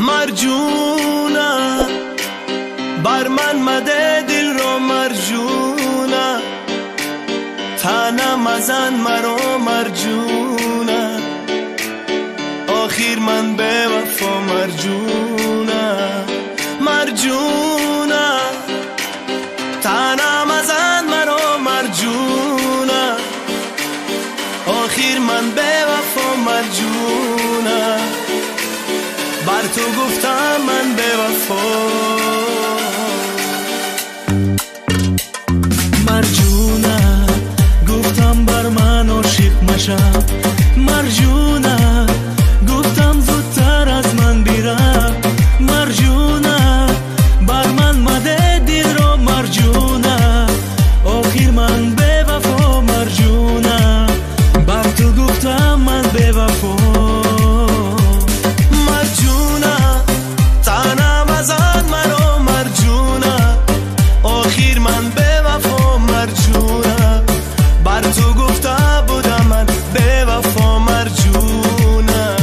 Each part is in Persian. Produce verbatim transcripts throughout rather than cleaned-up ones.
مرجونه بر من مده دل رو مرجونه تنم ازن مرا مرجونه آخیر من به وفا مرجونه مرجونه تنم ازن مرا مرجونه آخیر من به وفا مرجونه بر تو گفتم من به وفا مرجونه گفتم بر من عاشق مشو مرجونه گفتم زودتر از من بیرم مرجونه بر من مده دل رو مرجونه آخیر من به وفا مرجونه بر تو گفتم من به وفا مرجونه تنم ازن مرا مرجونه آخیر من به وفا مرجونه بر تو گفته بودم من به وفا مرجونه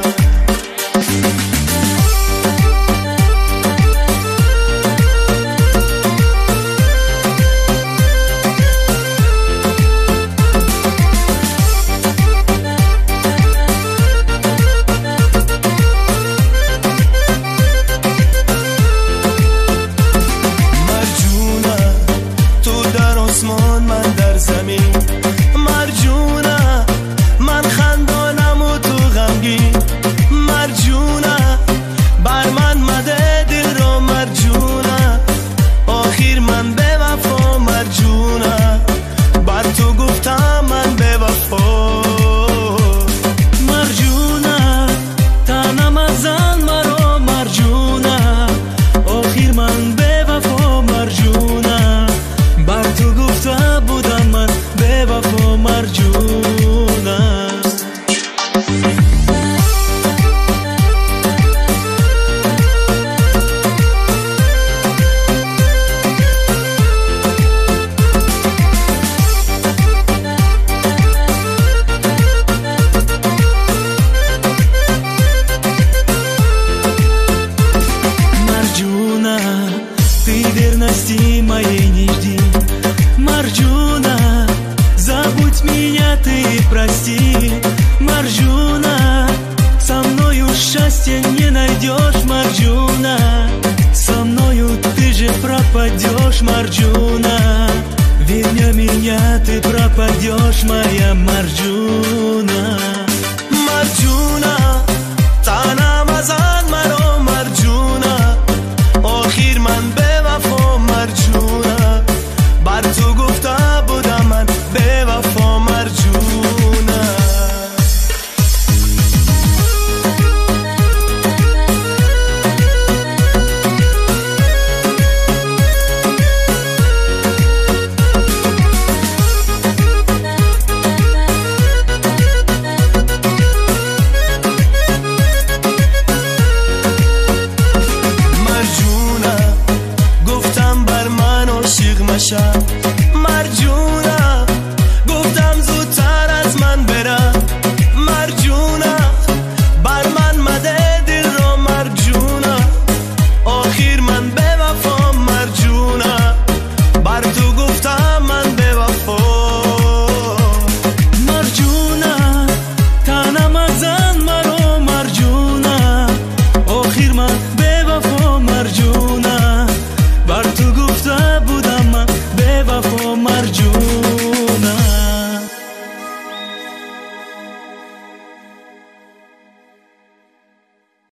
من در زمین مرجونه من خندانم و تو غمگین مرجونه بر من مده دل رو مرجونه آخیر من به وفا مرجونه بر تو گفتم من به وفا مرجونه تنم ازن مرا مرجونه آخیر من به وفا مرجونه بر تو گفته بودم من به وفا مرجونه Marjuna, ты верности моей не жди Марджуна, забудь меня ты прости Марджуна, со мною счастья не найдешь Марджуна, со мною ты же пропадешь Марджуна, верня меня ты пропадешь моя Марджуна